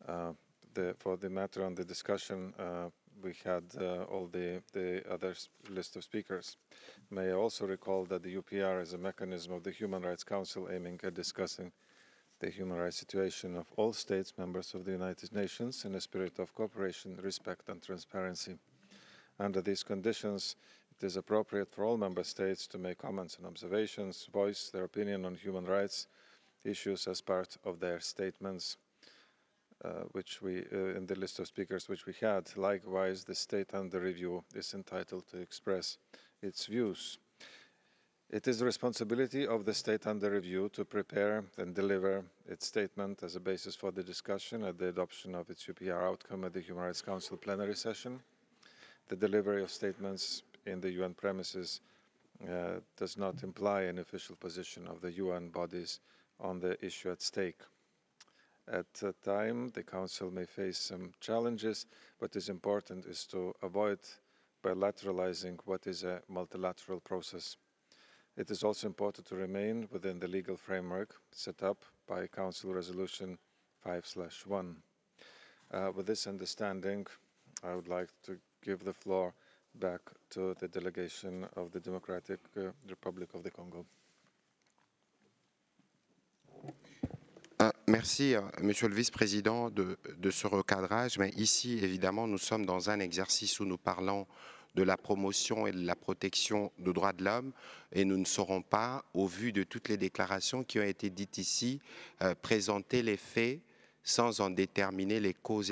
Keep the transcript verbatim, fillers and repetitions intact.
uh, the, for the matter on the discussion, uh, we had uh, all the, the other list of speakers. May I also recall that the U P R is a mechanism of the Human Rights Council aiming at discussing the human rights situation of all states members of the United Nations in a spirit of cooperation, respect and transparency. Under these conditions, it is appropriate for all member states to make comments and observations, voice their opinion on human rights issues as part of their statements, uh, which we, uh, in the list of speakers which we had. Likewise, the state under review is entitled to express its views. It is the responsibility of the state under review to prepare and deliver its statement as a basis for the discussion at the adoption of its U P R outcome at the Human Rights Council plenary session. The delivery of statements in the U N premises uh, does not imply an official position of the U N bodies on the issue at stake. At a time, the Council may face some challenges. What is important is to avoid bilateralizing what is a multilateral process. It is also important to remain within the legal framework set up by Council Resolution five slash one. Uh, with this understanding, I would like to give the floor back to the delegation of the Democratic uh, Republic of the Congo. Uh, merci, euh, Monsieur le Vice-président, de, de ce recadrage. Mais ici, évidemment, nous sommes dans un exercice où nous parlons de la promotion et de la protection des droits de l'homme, et nous ne saurons pas, au vu de toutes les déclarations qui ont été dites ici, euh, présenter les faits sans en déterminer les causes